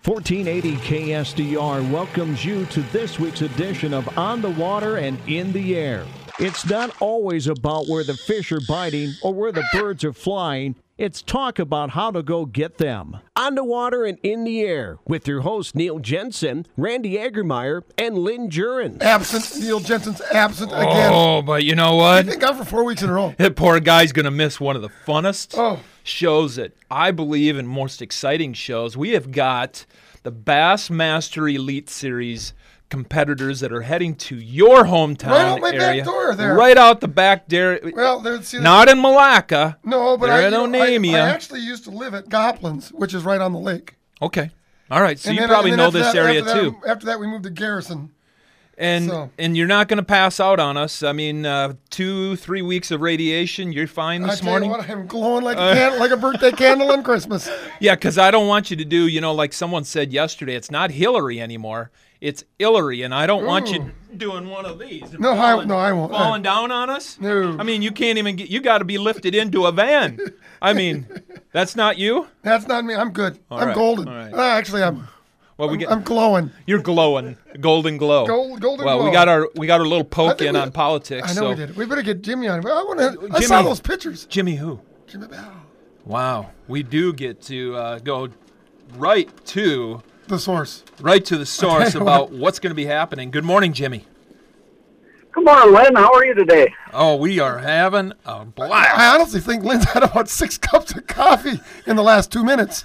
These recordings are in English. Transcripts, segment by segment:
1480 KSDR welcomes you to this week's edition of On the Water and in the Air. It's not always about where the fish are biting or where the birds are flying. It's talk about how to go get them. On the Water and in the Air with your hosts Neil Jensen, Randy Agermeyer, and Lynn Jurens. Absent. Neil Jensen's absent again. Oh, but you know what? He's been gone for 4 weeks in a row. That poor guy's going to miss one of the funnest shows that I believe and most exciting shows. We have got the Bassmaster Elite Series competitors that are heading to your hometown right out my area. Back door there. Right out the back door. Well, not in Malacca. No, but I actually used to live at Goplin's, which is right on the lake. Okay. All right. So you probably know this area too. After that, we moved to Garrison. And you're not going to pass out on us. I mean, 2-3 weeks of radiation, you're fine this morning? I tell you what, I'm glowing like a candle, like a birthday candle on Christmas. Yeah, because I don't want you to do, like someone said yesterday, it's not Hillary anymore. It's Hillary, and I don't want you doing one of these. No, I won't. Falling down on us? No. I mean, you can't even you got to be lifted into a van. I mean, that's not you? That's not me. I'm good. I'm golden. All right. Actually, I'm glowing. You're glowing. Golden glow. Golden glow. Well, we got our little poke in on politics. I know we did. We better get Jimmy on. I saw those pictures. Jimmy who? Jimmy Bell. Wow. We do get to go right to the source. Right to the source about what's going to be happening. Good morning, Jimmy. Good morning, Lynn. How are you today? Oh, we are having a blast. I honestly think Lynn's had about 6 cups of coffee in the last 2 minutes.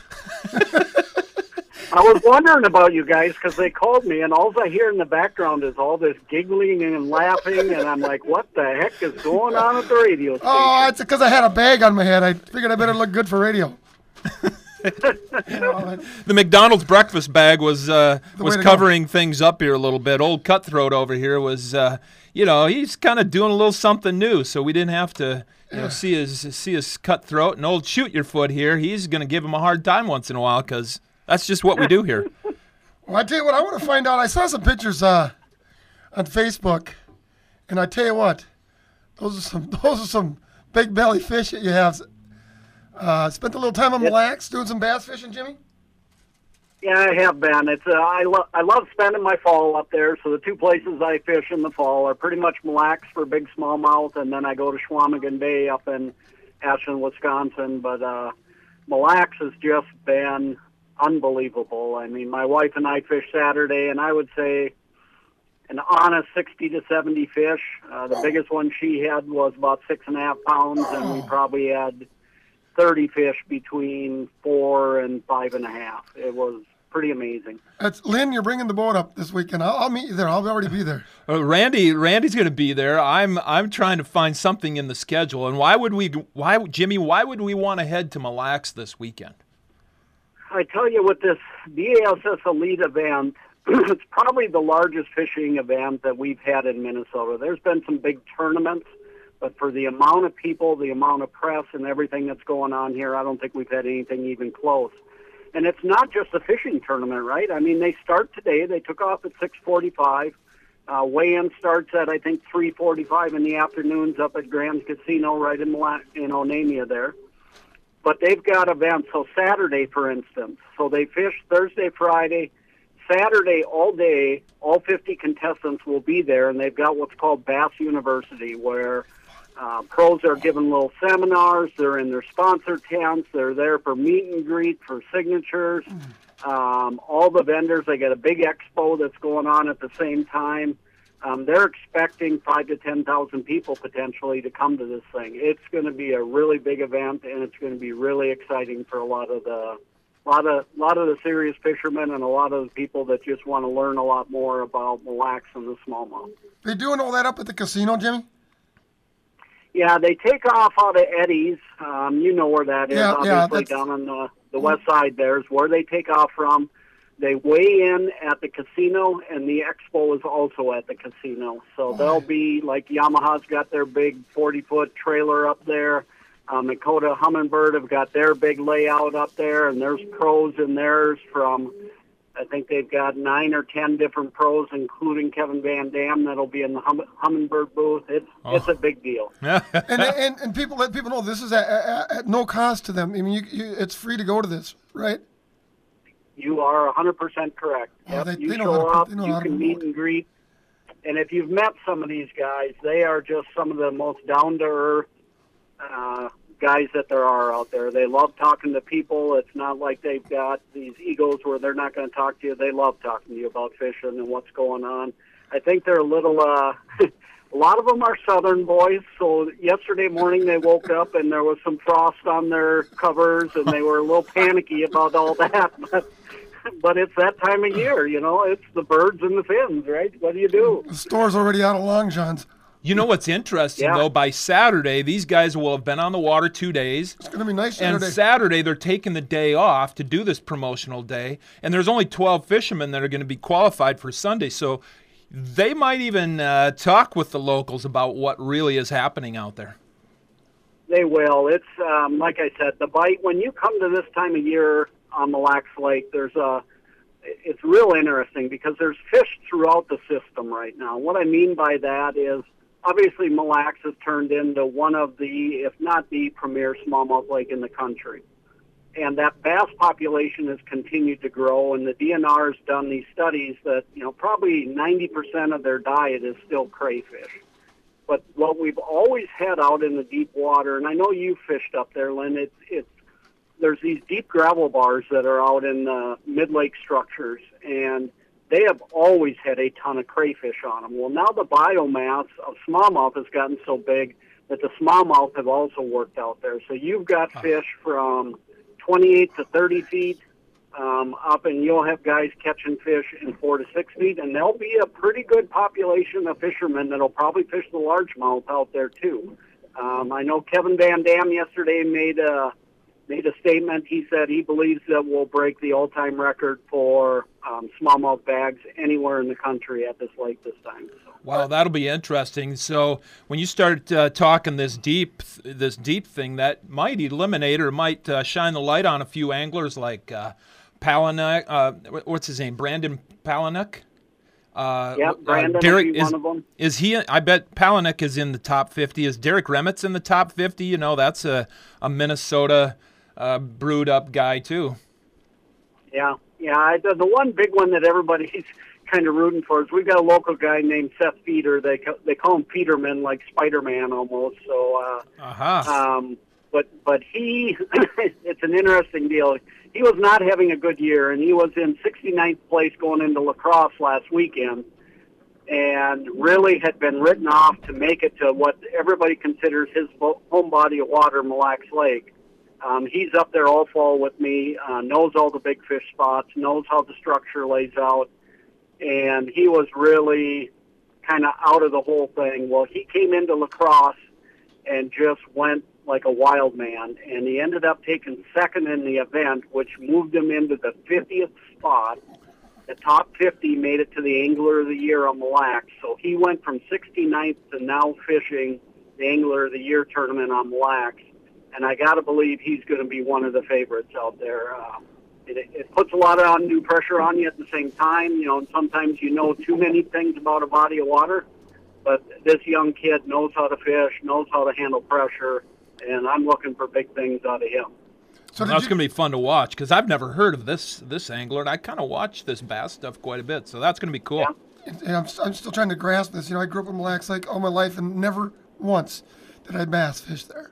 I was wondering about you guys because they called me, and all I hear in the background is all this giggling and laughing, and I'm like, what the heck is going on at the radio station? Oh, it's because I had a bag on my head. I figured I better look good for radio. The McDonald's breakfast bag was covering things up here a little bit. Old Cutthroat over here was, he's kind of doing a little something new, so we didn't have to see his Cutthroat. And old Shoot Your Foot here, he's going to give him a hard time once in a while because that's just what we do here. Well, I tell you what, I want to find out. I saw some pictures on Facebook, and I tell you what, those are some big belly fish that you have. Spent a little time on Mille Lacs doing some bass fishing, Jimmy? Yeah, I have been. It's I love spending my fall up there. So the 2 places I fish in the fall are pretty much Mille Lacs for big smallmouth, and then I go to Schwamigan Bay up in Ashland, Wisconsin. But Mille Lacs has just been unbelievable. I mean, my wife and I fished Saturday, and I would say an honest 60 to 70 fish. The biggest one she had was about 6.5 pounds, and we probably had 30 fish between 4 and 5.5. It was pretty amazing. Lynn, you're bringing the boat up this weekend. I'll meet you there. I'll already be there. Randy's going to be there. I'm trying to find something in the schedule. And why would we want to head to Mille Lacs this weekend? I tell you, with this BASS Elite event, it's probably the largest fishing event that we've had in Minnesota. There's been some big tournaments, but for the amount of people, the amount of press, and everything that's going on here, I don't think we've had anything even close. And it's not just a fishing tournament, right? I mean, they start today. They took off at 6:45. Weigh-in starts at, I think, 3:45 in the afternoons up at Grand Casino right in Onamia there. But they've got events. So Saturday, for instance, so they fish Thursday, Friday. Saturday all day, all 50 contestants will be there, and they've got what's called Bass University, where pros are giving little seminars. They're in their sponsor tents. They're there for meet and greet, for signatures. All the vendors, they got a big expo that's going on at the same time. They're expecting 5,000 to 10,000 people potentially to come to this thing. It's going to be a really big event, and it's going to be really exciting for a lot of the serious fishermen and a lot of the people that just want to learn a lot more about Mille Lacs and the smallmouth. They doing all that up at the casino, Jimmy? Yeah, they take off out of Eddie's. You know where that is, obviously, down on the west side there is where they take off from. They weigh in at the casino, and the expo is also at the casino. So they'll be, like Yamaha's got their big 40-foot trailer up there. Dakota Humminbird have got their big layout up there, and there's pros in theirs from, I think they've got 9 or 10 different pros, including Kevin Van Dam, that'll be in the Humminbird booth. It's a big deal. and people let people know this is at no cost to them. I mean, it's free to go to this, right? You are 100% correct. Oh, Yep, you they know show how up, to, they know you how to can meet promote. and greet. And if you've met some of these guys, they are just some of the most down-to-earth guys that there are out there. They love talking to people. It's not like they've got these egos where they're not going to talk to you. They love talking to you about fishing and what's going on. I think they're a little, a lot of them are Southern boys. So yesterday morning they woke up and there was some frost on their covers and they were a little panicky about all that. But it's that time of year, you know. It's the birds and the fins, right? What do you do? The store's already out of Long John's. You know what's interesting, though? By Saturday, these guys will have been on the water 2 days. It's going to be nice Saturday. And Saturday, they're taking the day off to do this promotional day. And there's only 12 fishermen that are going to be qualified for Sunday. So they might even talk with the locals about what really is happening out there. They will. It's, like I said, the bite, when you come to this time of year on Mille Lacs Lake, it's real interesting because there's fish throughout the system right now. What I mean by that is, obviously, Mille Lacs has turned into one of the, if not the premier smallmouth lake in the country. And that bass population has continued to grow, and the DNR has done these studies that, you know, probably 90% of their diet is still crayfish. But what we've always had out in the deep water, and I know you fished up there, Lynn, there's these deep gravel bars that are out in mid-lake structures, and they have always had a ton of crayfish on them. Well, now the biomass of smallmouth has gotten so big that the smallmouth have also worked out there. So you've got fish from 28 to 30 feet up, and you'll have guys catching fish in 4 to 6 feet, and there'll be a pretty good population of fishermen that'll probably fish the largemouth out there too. I know Kevin Van Dam yesterday made a statement. He said he believes that we'll break the all-time record for smallmouth bags anywhere in the country at this lake this time. So. Wow, that'll be interesting. So when you start talking this deep thing, that might eliminate or might shine the light on a few anglers like Palaniuk. What's his name? Brandon Palaniuk. Brandon Derek is one of them. Is he? I bet Palaniuk is in the top 50. Is Derek Remitz in the top 50? You know, that's a Minnesota brewed up guy too. Yeah. The one big one that everybody's kind of rooting for is we've got a local guy named Seth Feeder. They call him Peterman, like Spider-Man almost. So, but he, it's an interesting deal. He was not having a good year, and he was in 69th place going into La Crosse last weekend, and really had been written off to make it to what everybody considers his home body of water, Mille Lacs Lake. He's up there all fall with me, knows all the big fish spots, knows how the structure lays out, and he was really kind of out of the whole thing. Well, he came into La Crosse and just went like a wild man, and he ended up taking second in the event, which moved him into the 50th spot. The top 50 made it to the Angler of the Year on Mille Lacs, so he went from 69th to now fishing the Angler of the Year tournament on Mille Lacs. And I got to believe he's going to be one of the favorites out there. It puts a lot of undue pressure on you at the same time. You know, and sometimes you know too many things about a body of water. But this young kid knows how to fish, knows how to handle pressure, and I'm looking for big things out of him. So that's going to be fun to watch because I've never heard of this angler, and I kind of watch this bass stuff quite a bit. So that's going to be cool. Yeah. And I'm still trying to grasp this. You know, I grew up in Mille Lacs Lake all my life, and never once did I bass fish there.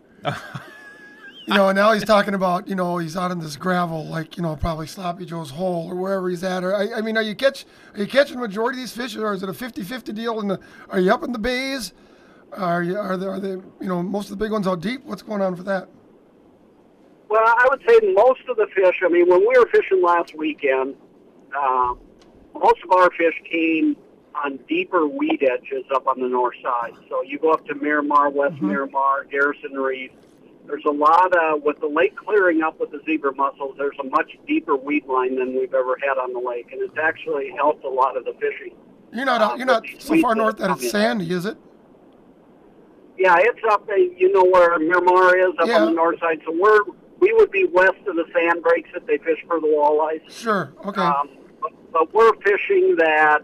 You know, and now he's talking about, you know, he's out in this gravel, like, you know, probably Sloppy Joe's Hole or wherever he's at. Or I mean, are you catching the majority of these fish, or is it a 50-50 deal? Are you up in the bays? Are they, you know, most of the big ones out deep? What's going on for that? Well, I would say most of the fish, I mean, when we were fishing last weekend, most of our fish came on deeper weed edges up on the north side. So you go up to Miramar, West Miramar, Garrison Reef. There's a lot with the lake clearing up with the zebra mussels, there's a much deeper weed line than we've ever had on the lake, and it's actually helped a lot of the fishing. You're not so far north that it's sandy, is it? Yeah, it's up, you know where Miramar is, up on the north side. So we would be west of the sand breaks that they fish for the walleyes. Sure, okay. But we're fishing that,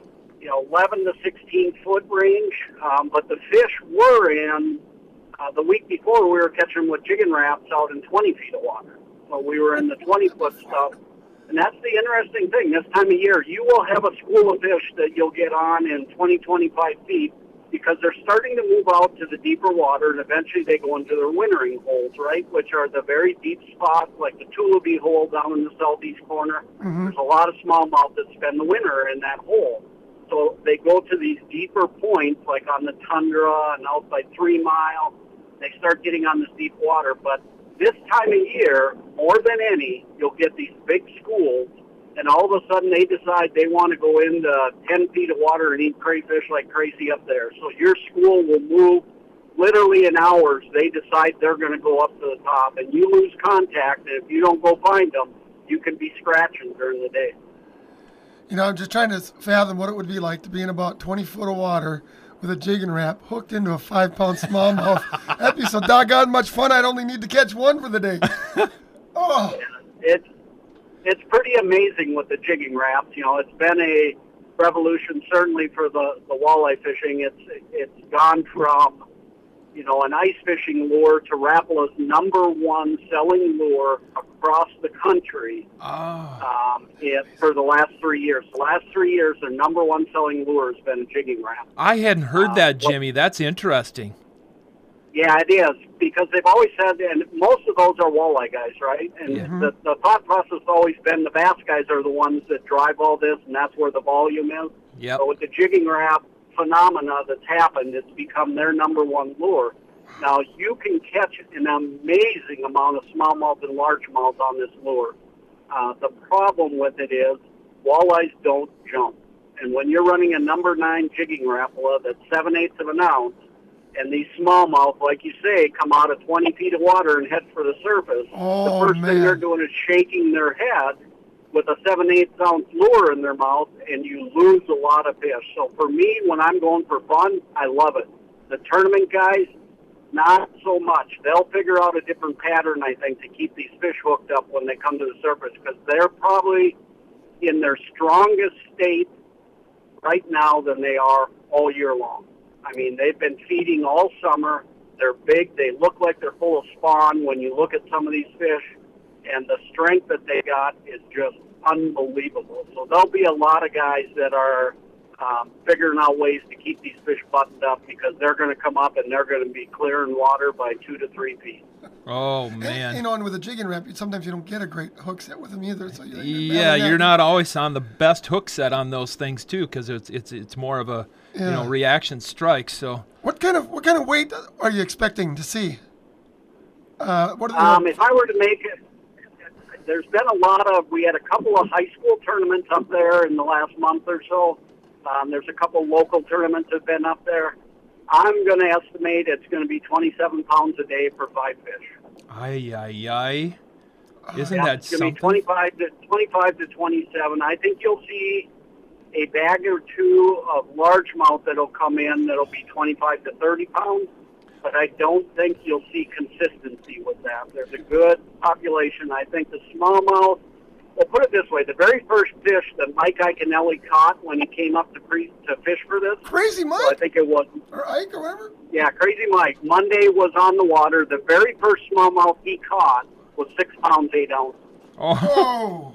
11 to 16 foot range. But the fish were in, the week before we were catching with jigging wraps out in 20 feet of water. So we were in the 20 foot stuff. And that's the interesting thing. This time of year, you will have a school of fish that you'll get on in 20, 25 feet because they're starting to move out to the deeper water, and eventually they go into their wintering holes, right, which are the very deep spots, like the Tulabee hole down in the southeast corner. There's a lot of smallmouth that spend the winter in that hole. So they go to these deeper points, like on the tundra and out by 3 Mile. They start getting on this deep water. But this time of year, more than any, you'll get these big schools, and all of a sudden they decide they want to go into 10 feet of water and eat crayfish like crazy up there. So your school will move literally in hours. They decide they're going to go up to the top, and you lose contact, and if you don't go find them, you can be scratching during the day. You know, I'm just trying to fathom what it would be like to be in about 20 foot of water with a jigging Rap hooked into a 5-pound smallmouth. That'd be so doggone much fun. I'd only need to catch one for the day. Oh, it's pretty amazing with the jigging Raps. You know, it's been a revolution certainly for the walleye fishing. It's gone from, you know, an ice fishing lure to Rapala's #1 selling lure across the country for the last 3 years. The last 3 years, their #1 selling lure has been a jigging Rap. I hadn't heard that, Jimmy. That's interesting. Yeah, it is, because they've always said, and most of those are walleye guys, right? And the thought process has always been the bass guys are the ones that drive all this, and that's where the volume is. Yep. So with the jigging Rap phenomena that's happened, it's become their #1 lure. Now, you can catch an amazing amount of smallmouth and largemouth on this lure. The problem with it is walleyes don't jump. And when you're running a #9 jigging Rapala that's 7/8 of an ounce, and these smallmouth, like you say, come out of 20 feet of water and head for the surface, the first thing they're doing is shaking their head with a 7/8 ounce lure in their mouth, and you lose a lot of fish. So for me, when I'm going for fun, I love it. The tournament guys, not so much. They'll figure out a different pattern, I think, to keep these fish hooked up when they come to the surface, because they're probably in their strongest state right now than they are all year long. I mean, they've been feeding all summer. They're big. They look like they're full of spawn when you look at some of these fish, and the strength that they got is just unbelievable. So there'll be a lot of guys that are figuring out ways to keep these fish buttoned up, because they're going to come up and they're going to be clearing water by 2 to 3 feet. Oh, man. And, you know, and with a jigging Rap, sometimes you don't get a great hook set with them either. So you're not always on the best hook set on those things too, because it's more of a reaction strike. So what kind of weight are you expecting to see? If I were to make it, there's been we had a couple of high school tournaments up there in the last month or so. There's a couple local tournaments that have been up there. I'm going to estimate it's going to be 27 pounds a day for 5 fish. Isn't that it's going something? to be 25 to 27. I think you'll see a bag or two of largemouth that'll come in that'll be 25 to 30 pounds, but I don't think you'll see consistency with that. There's a good population. I think the smallmouth, well, put it this way, the very first fish that Mike Iaconelli caught when he came up to fish for this. Crazy Mike? So I think it was. Or Ike or whatever? Yeah, Crazy Mike. Monday was on the water. The very first smallmouth he caught was 6 pounds, 8 ounces. Oh.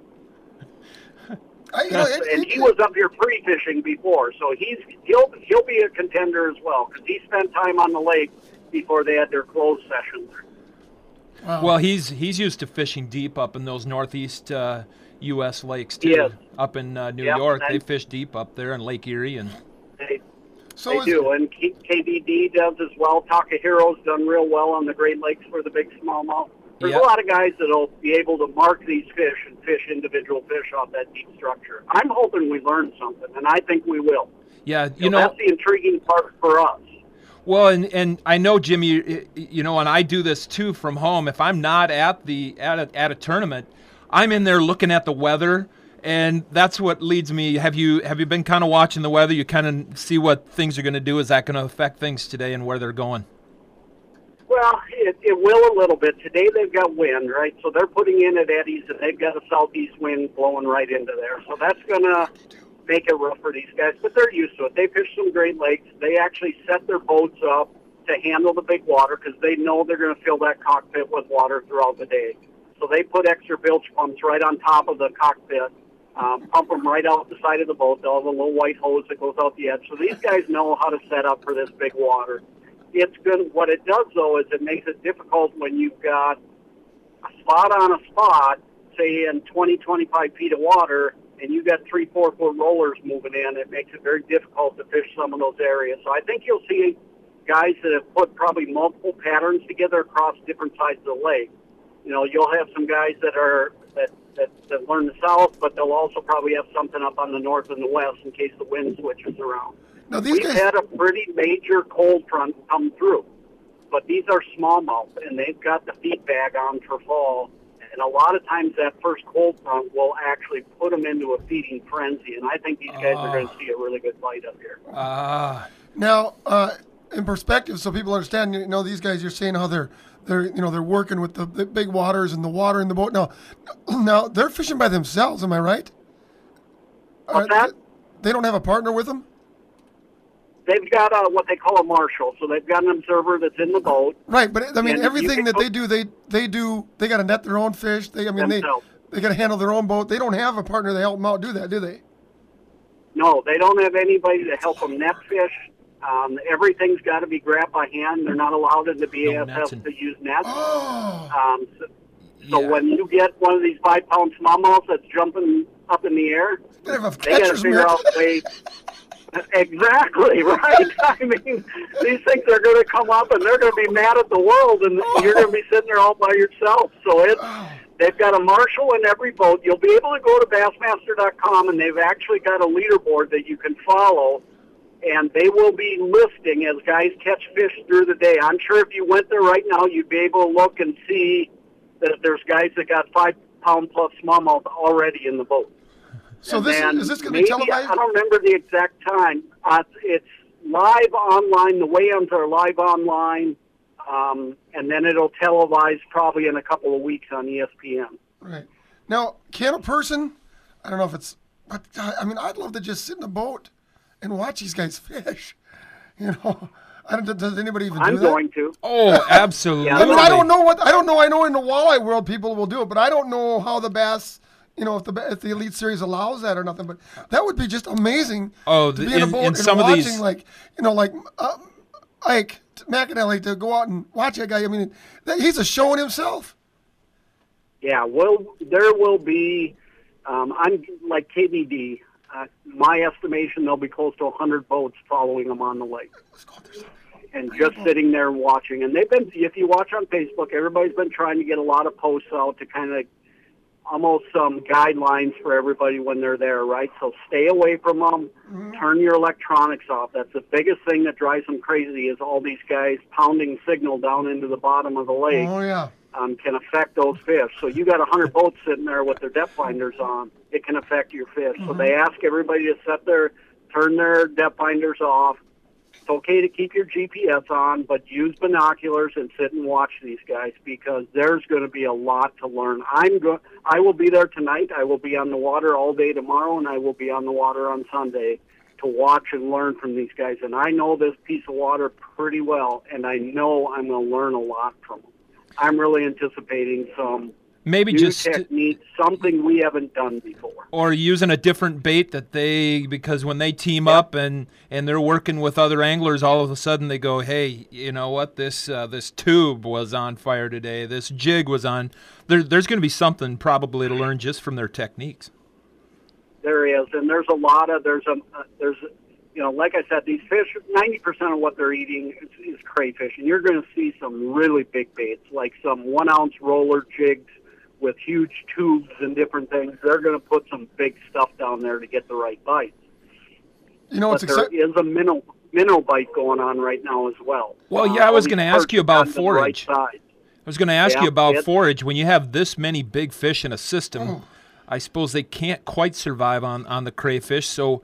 And he was up here pre-fishing before, so he'll be a contender as well, because he spent time on the lake before they had their closed sessions. Wow. Well, he's used to fishing deep up in those northeast U.S. lakes too. Yes. Up in New York, they fish deep up there in Lake Erie, and they do. And KVD does as well. Takahiro's done real well on the Great Lakes for the big smallmouth. There's a lot of guys that'll be able to mark these fish and fish individual fish off that deep structure. I'm hoping we learn something, and I think we will. Yeah, so that's the intriguing part for us. Well, and I know, Jimmy, you know, and I do this too from home. If I'm not at a tournament, I'm in there looking at the weather, and that's what leads me. Have you been kind of watching the weather? You kind of see what things are going to do. Is that going to affect things today and where they're going? Well, it will a little bit. Today they've got wind, right? So they're putting in at eddies, and they've got a southeast wind blowing right into there. So that's going to make it rough for these guys, but they're used to it. They fish some Great Lakes. They actually set their boats up to handle the big water because they know they're going to fill that cockpit with water throughout the day. So they put extra bilge pumps right on top of the cockpit, pump them right out the side of the boat. They'll have a little white hose that goes out the edge. So these guys know how to set up for this big water. It's good. What it does, though, is it makes it difficult when you've got a spot on a spot, say in 20, 25 feet of water, and you've got 3-4 foot rollers moving in. It makes it very difficult to fish some of those areas. So I think you'll see guys that have put probably multiple patterns together across different sides of the lake. You know, you'll have some guys that learn the south, but they'll also probably have something up on the north and the west in case the wind switches around. Now, We've had a pretty major cold front come through, but these are smallmouth, and they've got the feed bag on for fall. And a lot of times that first cold front will actually put them into a feeding frenzy, and I think these guys are going to see a really good bite up here. Now, in perspective, so people understand, you know, these guys, you're saying how they're working with the big waters and the water in the boat. Now they're fishing by themselves. Am I right? What's that? They don't have a partner with them? They've got what they call a marshal, so they've got an observer that's in the boat. Right, but I mean, and everything that they do, they got to net their own fish. They got to handle their own boat. They don't have a partner to help them out do that, do they? No, they don't have anybody to help them net fish. Everything's got to be grabbed by hand. They're not allowed in the BASF to use nets. Oh. So when you get one of these 5-pound smallmouths that's jumping up in the air, they got to figure out a way. Exactly, right? I mean, these things are going to come up and they're going to be mad at the world, and you're going to be sitting there all by yourself. So they've got a marshal in every boat. You'll be able to go to Bassmaster.com, and they've actually got a leaderboard that you can follow, and they will be listing as guys catch fish through the day. I'm sure if you went there right now, you'd be able to look and see that there's guys that got 5-pound plus smallmouth already in the boat. So is this going to be televised? I don't remember the exact time. It's live online. The weigh-ins are live online, and then it'll televise probably in a couple of weeks on ESPN. Right. Now, can a person, I don't know if it's, but I mean, I'd love to just sit in a boat and watch these guys fish. You know, does anybody even do that? I'm going to. Oh, absolutely. I mean, I don't know. I know in the walleye world people will do it, but I don't know how the bass, you know, if the Elite Series allows that or nothing. But that would be just amazing. Oh, to be in a boat and some watching, of these, like, you know, like Ike McAnally, to go out and watch that guy. I mean, he's a show in himself. Yeah, well, there will be. I'm like KBD. My estimation, there'll be close to 100 boats following them on the lake, and just sitting there and watching. And they've been, if you watch on Facebook, everybody's been trying to get a lot of posts out to kind of almost some guidelines for everybody when they're there, right? So stay away from them. Mm-hmm. Turn your electronics off. That's the biggest thing that drives them crazy is all these guys pounding signal down into the bottom of the lake. Oh, yeah. Can affect those fish. So you got 100 boats sitting there with their depth finders on. It can affect your fish. Mm-hmm. So they ask everybody to turn their depth finders off. It's okay to keep your GPS on, but use binoculars and sit and watch these guys because there's going to be a lot to learn. I will be there tonight. I will be on the water all day tomorrow, and I will be on the water on Sunday to watch and learn from these guys. And I know this piece of water pretty well, and I know I'm going to learn a lot from them. I'm really anticipating some maybe new just technique, something we haven't done before. Or using a different bait because when they team up and they're working with other anglers, all of a sudden they go, hey, you know what, this tube was on fire today, this jig was on. There's going to be something probably to learn just from their techniques. There is, and there's you know, like I said, these fish, 90% of what they're eating is crayfish, and you're going to see some really big baits, like some 1-ounce roller jigs with huge tubes and different things. They're going to put some big stuff down there to get the right bites. You know, there is a minnow bite going on right now as well. Well, yeah, I was going to ask you about forage. I was going to ask you about forage. When you have this many big fish in a system, I suppose they can't quite survive on the crayfish, so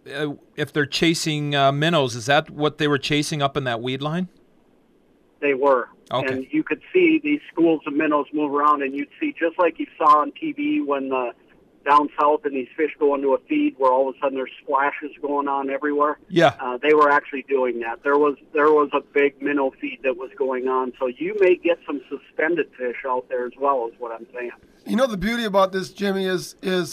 if they're chasing minnows, is that what they were chasing up in that weed line? They were. Okay. And you could see these schools of minnows move around, and you'd see, just like you saw on TV when the down south and these fish go into a feed where all of a sudden there's splashes going on everywhere. Yeah. They were actually doing that. There was a big minnow feed that was going on. So you may get some suspended fish out there as well, is what I'm saying. You know, the beauty about this, Jimmy, is this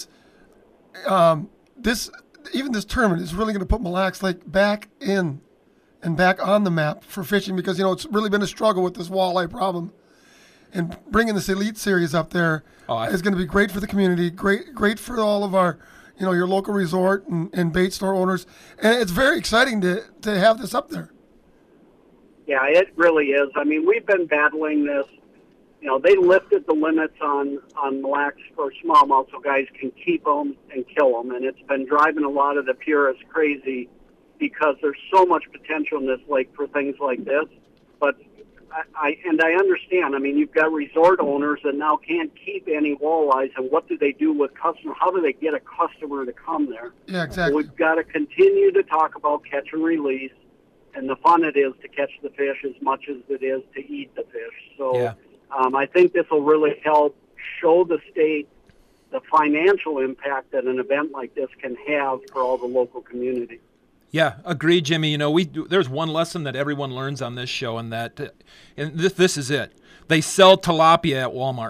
tournament is really going to put Mille Lacs Lake back in and back on the map for fishing, because, you know, it's really been a struggle with this walleye problem. And bringing this Elite Series up there is going to be great for the community, great for all of our, you know, your local resort and bait store owners. And it's very exciting to have this up there. Yeah, it really is. I mean, we've been battling this. You know, they lifted the limits on Mille Lacs for smallmouth so guys can keep them and kill them. And it's been driving a lot of the purists crazy because there's so much potential in this lake for things like this. But I understand. I mean, you've got resort owners that now can't keep any walleyes, and what do they do with customers? How do they get a customer to come there? Yeah, exactly. So we've got to continue to talk about catch and release and the fun it is to catch the fish as much as it is to eat the fish. So yeah. I think this will really help show the state the financial impact that an event like this can have for all the local community. Yeah, agreed, Jimmy. You know, there's one lesson that everyone learns on this show, and this is it. They sell tilapia at Walmart.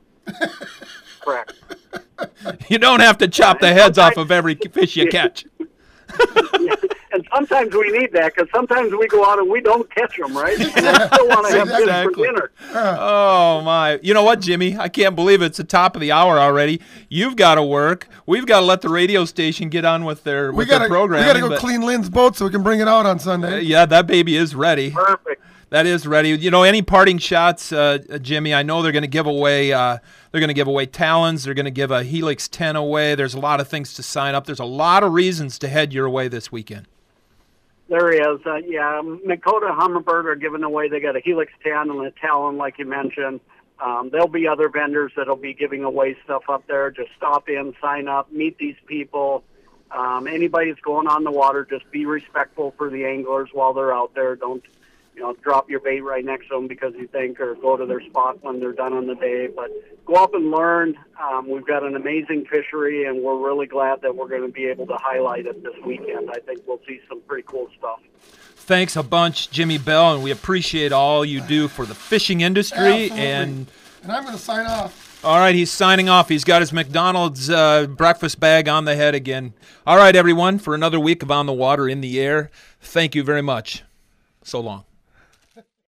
Correct. You don't have to chop the heads off of every fish you catch. Yeah. And sometimes we need that, because sometimes we go out and we don't catch them, right? We still want to have fish for dinner. Oh, my. You know what, Jimmy? I can't believe it's the top of the hour already. You've got to work. We've got to let the radio station get on with their program. We got to go clean Lynn's boat so we can bring it out on Sunday. Yeah, that baby is ready. Perfect. That is ready. You know, any parting shots, Jimmy? I know they're going to give away. Talons. They're going to give a Helix 10 away. There's a lot of things to sign up. There's a lot of reasons to head your way this weekend. There is. Makota Humminbird are giving away. They got a Helix 10 and a Talon, like you mentioned. There'll be other vendors that'll be giving away stuff up there. Just stop in, sign up, meet these people. Anybody that's going on the water, just be respectful for the anglers while they're out there. Don't, drop your bait right next to them because you think, or go to their spot when they're done on the day. But go up and learn. We've got an amazing fishery, and we're really glad that we're going to be able to highlight it this weekend. I think we'll see some pretty cool stuff. Thanks a bunch, Jimmy Bell, and we appreciate all you do for the fishing industry. Absolutely. And I'm going to sign off. All right, he's signing off. He's got his McDonald's breakfast bag on the head again. All right, everyone, for another week of On the Water in the Air, thank you very much. So long.